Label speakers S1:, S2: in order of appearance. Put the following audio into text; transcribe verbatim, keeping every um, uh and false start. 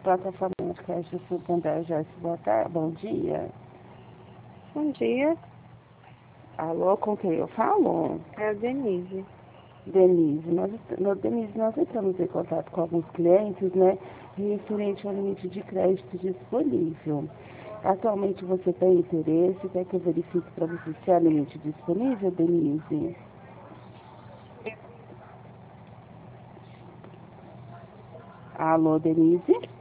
S1: plataforma de crédito Santander, Joyce, boa tarde, bom dia.
S2: Bom dia,
S1: Alô, com quem eu falo?
S2: é a Denise.
S1: Denise, nós, nós, Denise, nós entramos em contato com alguns clientes, né, referente ao limite de crédito disponível. Atualmente você tem interesse, quer que eu verifique para você se há limite disponível, Denise? Alô, Denise?